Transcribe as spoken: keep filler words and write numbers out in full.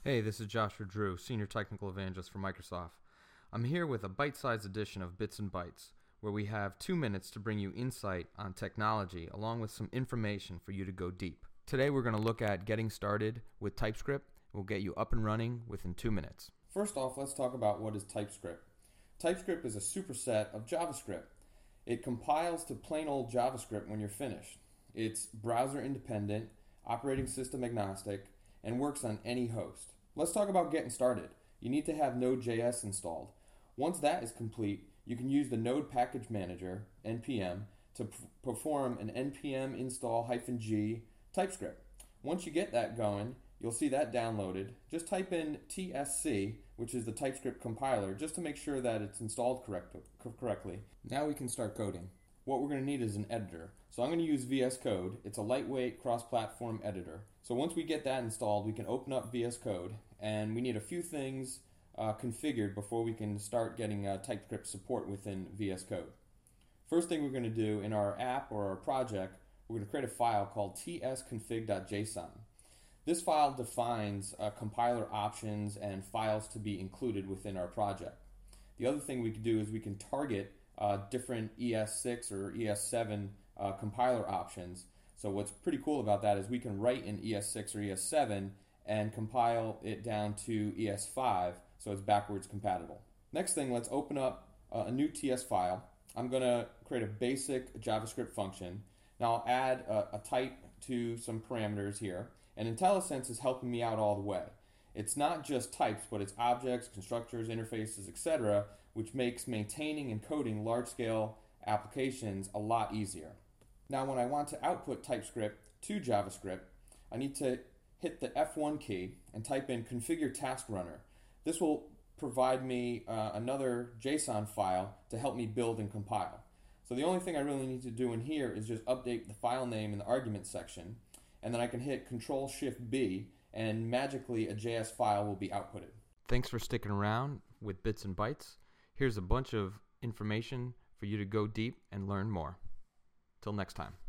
Hey, this is Joshua Drew, Senior Technical Evangelist for Microsoft. I'm here with a bite-sized edition of Bits and Bytes, where we have two minutes to bring you insight on technology along with some information for you to go deep. Today we're going to look at getting started with TypeScript. We'll get you up and running within two minutes. First off, let's talk about what is TypeScript. TypeScript is a superset of JavaScript. It compiles to plain old JavaScript when you're finished. It's browser independent, operating system agnostic, and works on any host. Let's talk about getting started. You need to have Node.js installed. Once that is complete, you can use the Node Package Manager, N P M, to p- perform an npm install-g TypeScript. Once you get that going, you'll see that downloaded. Just type in T S C, which is the TypeScript compiler, just to make sure that it's installed correct- correctly. Now we can start coding. What we're going to need is an editor. So I'm going to use V S Code. It's a lightweight cross-platform editor. So once we get that installed, we can open up V S Code, and we need a few things uh, configured before we can start getting uh, TypeScript support within V S Code. First thing we're going to do in our app or our project, we're going to create a file called tsconfig.json. This file defines uh, compiler options and files to be included within our project. The other thing we can do is we can target uh, different E S six or E S seven uh, compiler options. So what's pretty cool about that is we can write in E S six or E S seven and compile it down to E S five so it's backwards compatible. Next thing, let's open up uh, a new T S file. I'm going to create a basic JavaScript function. Now I'll add a, a type to some parameters here, and IntelliSense is helping me out all the way. It's not just types, but it's objects, constructors, interfaces, et cetera, which makes maintaining and coding large-scale applications a lot easier. Now when I want to output TypeScript to JavaScript, I need to hit the F one key and type in configure task runner. This will provide me uh, another JSON file to help me build and compile. So the only thing I really need to do in here is just update the file name in the argument section, and then I can hit control shift B, and magically a J S file will be outputted. Thanks for sticking around with Bits and Bytes. Here's a bunch of information for you to go deep and learn more. Till next time.